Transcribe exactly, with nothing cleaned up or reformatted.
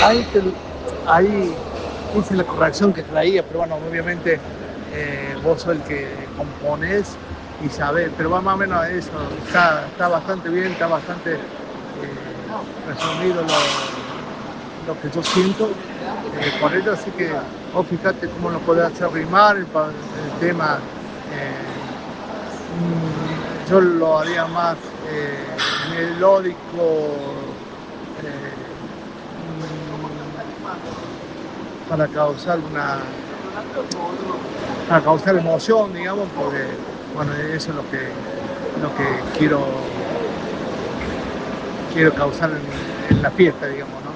Ahí, te, ahí hice la corrección que traía, pero bueno, obviamente eh, vos sos el que compones y sabés, pero va más o menos a eso, está, está bastante bien, está bastante eh, resumido lo, lo que yo siento eh, por ello, así que vos fíjate cómo lo podés hacer rimar, el, el tema, eh, mm, yo lo haría más eh, melódico, eh, para causar una para causar emoción, digamos, porque bueno, eso es lo que lo que quiero quiero causar en, en la fiesta, digamos, ¿no?